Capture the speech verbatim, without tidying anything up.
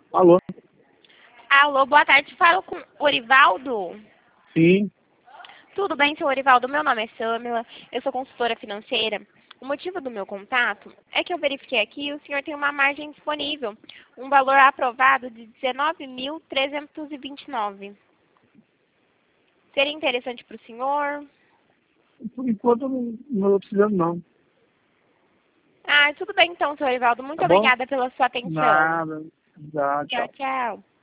Alô? Alô, boa tarde. Falo com o Orivaldo. Sim. Tudo bem, seu Orivaldo? Meu nome é Samila, eu sou consultora financeira. O motivo do meu contato é que eu verifiquei aqui e o senhor tem uma margem disponível, um valor aprovado de dezenove mil trezentos e vinte e nove. Seria interessante para o senhor? Por enquanto eu não não estou precisando, não. Ah, tudo bem então, seu Orivaldo. Muito Tá bom? obrigada pela sua atenção. Nada. Já, Tchau, tchau. tchau.